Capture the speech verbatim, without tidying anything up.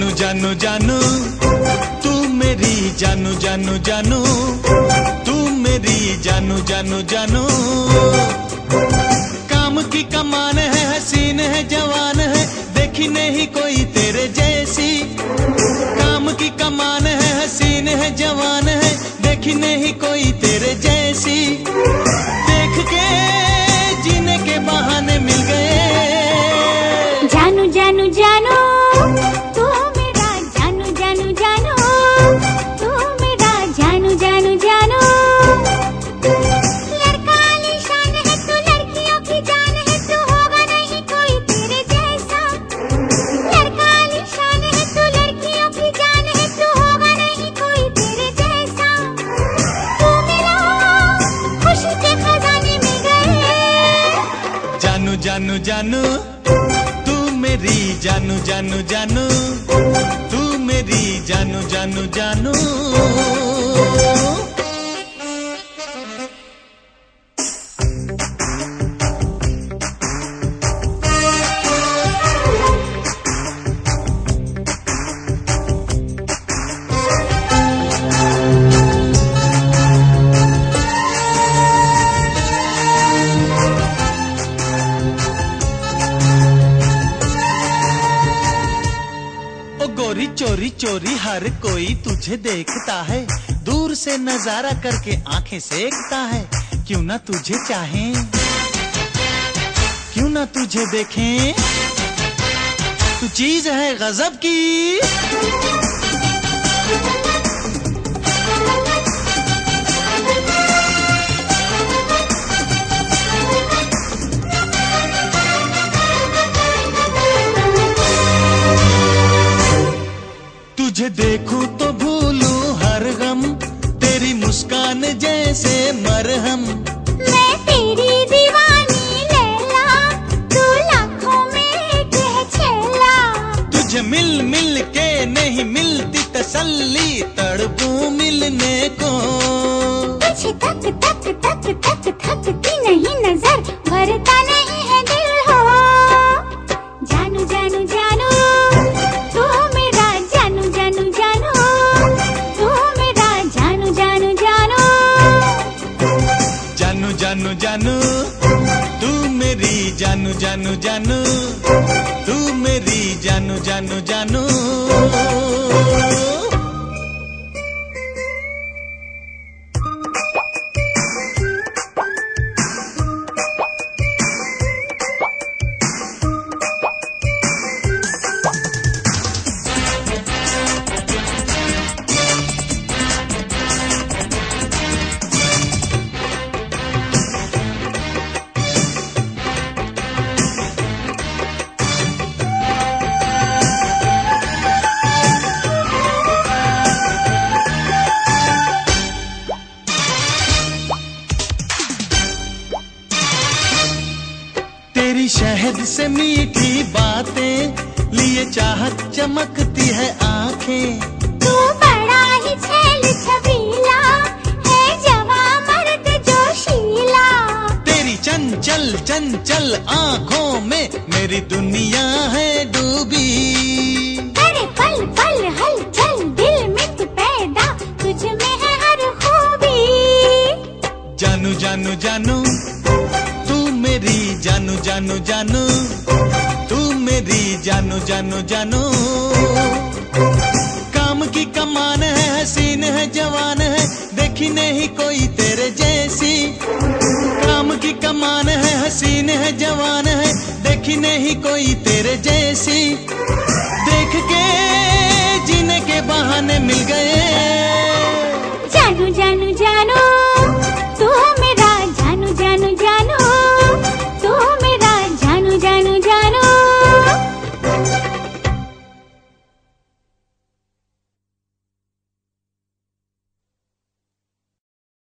जानू जानू जानू तू मेरी जानू जानू जानू तू मेरी जानू जानू जानू। काम की कमान है, हसीन है, जवान है, देखी नहीं कोई तेरे जैसी। काम की कमान है, हसीन है, जवान है, देखी नहीं कोई तेरे जैसी। देख के जीने के बहाने मिल गए। जानू जानू जानू तू मेरा जानू जानू जानू तू मेरा जानू जानू जानू। लड़का आलीशान है तू, लड़कियों की जान है तू, होगा नहीं कोई तेरे जैसा। लड़का आलीशान है तू, लड़कियों की जान है तू, होगा नहीं कोई तेरे जैसा। तू मिला खुशी के खजाने मिल गए। जानू जानू जानू तू मेरी जानू जानू जानू तू मेरी जानू जानू जानू। गोरी चोरी चोरी हर कोई तुझे देखता है, दूर से नजारा करके आंखें सेकता है। क्यों ना तुझे चाहें, क्यों ना तुझे देखें, तू चीज है गजब की। तुझे देखूं तो भूलूं हर गम, तेरी मुस्कान जैसे मरहम। मैं तेरी दीवानी लैला, तू लाखों में एक है छैला। तुझे मिल मिल के नहीं मिलती तसल्ली, तड़पूं मिलने को। तुझे तक तक तक तक थकती नहीं नजर, भरता नहीं है दिल हो। जानू जानू जानू तू मेरा जानू जानू जानू तू मेरा जानू जानू जानू। जानू जानू जानू तू मेरी जानू जानू जानू तू मेरी जानू जानू जानू। तेरी शहद से मीठी बातें लिए चाहत चमकती है आंखें। तू बड़ा ही छैल छबीला है, जवा मर्द जोशीला। तेरी चंचल चंचल आंखों में मेरी दुनिया है डूबी। अरे पल पल हलचल दिल में तू पैदा, तुझ में है हर खूबी। जानू जानू जानू तू मेरी जानू जानू जानू तू मेरी जानू जानू जानू। काम की कमान है, हसीन है, जवान है, देखी नहीं कोई तेरे जैसी। काम की कमान है, हसीन है, जवान है, देखी नहीं कोई तेरे जैसी।